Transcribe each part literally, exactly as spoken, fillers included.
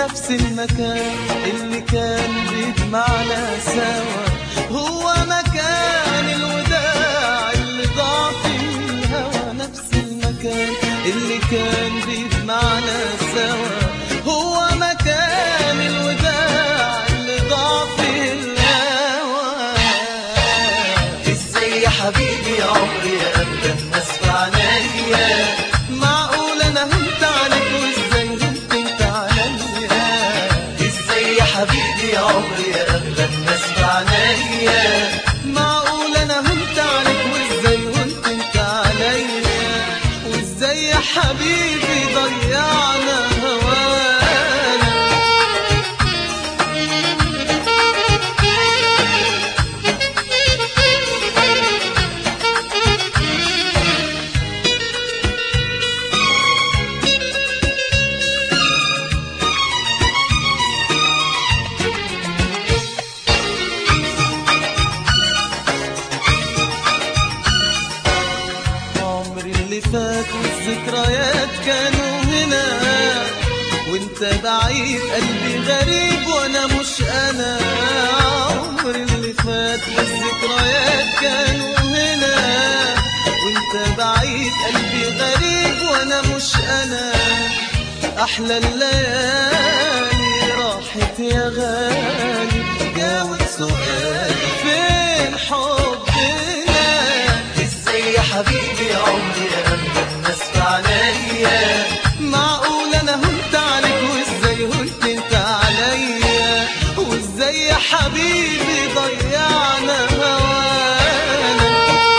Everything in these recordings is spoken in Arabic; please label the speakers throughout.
Speaker 1: نفس المكان اللي كان بيجمعنا سوا، هو مكان الوداع اللي ضاع في الهوى. نفس المكان اللي كان بيجمعنا سوا، هو مكان الوداع اللي ضاع في الهوى.
Speaker 2: ازاي يا حبيبي يا عمري ابدا الناس في عنايا،
Speaker 1: معقول انا هنت عليك وازاي هنت انت عليا؟
Speaker 2: ازاي يا حبيبي يا عمري اغلى الناس في عنايا،
Speaker 1: معقول انا هنت عليك وازاي هنت انت عليا؟ وازاي يا حبيبي ضيعنا هوانا؟ اللي فات والذكريات كانوا هنا، وانت بعيد قلبي غريب وانا مش انا. عمري اللي فات والذكريات كانوا هنا، وانت بعيد قلبي غريب وانا مش انا. احلى الليالي راحت يا غالي، جاوب سؤالي فين حبنا؟
Speaker 2: ازاي يا حبيبي يا عمري اغلى الناس في عنايا،
Speaker 1: معقول انا هنت عليك وازاي هنت انت عليا؟ وازاي يا حبيبي ضيعنا هوانا؟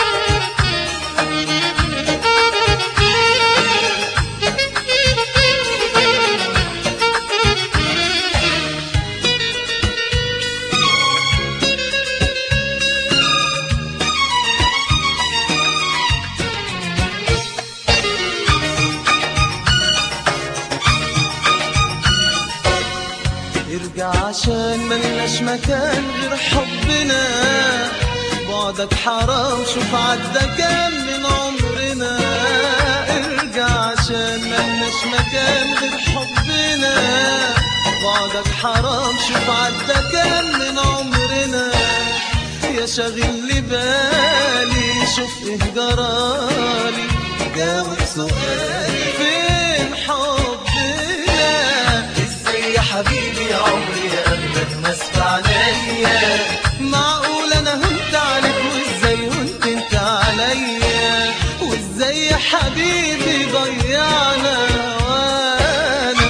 Speaker 1: ارجع عشان ملناش مكان غير حبنا، بعدك حرام شوف عدى كام من عمرنا. ارجع عشان ملناش مكان غير حبنا، بعدك حرام شوف عدى كام من عمرنا. يا شاغل لي بالي شوف ايه جرالي، جاوب سؤالي فين حبنا؟
Speaker 2: ازاي يا حبيبي يا عمري اغلى الناس في عنايا،
Speaker 1: معقول انا هنت عليك وازاي هنت انت عليا؟ وازاي يا حبيبي ضيعنا هوانا؟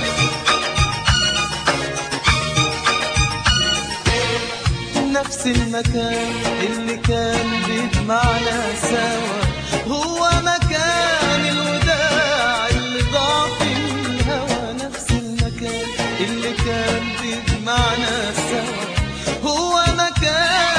Speaker 1: نفس المكان اللي كان بيجمعنا سوا، هو مكان الوداع اللي ضاع في الهوى. نفس المكان اللي كان بيجمعنا سوا، هو مكان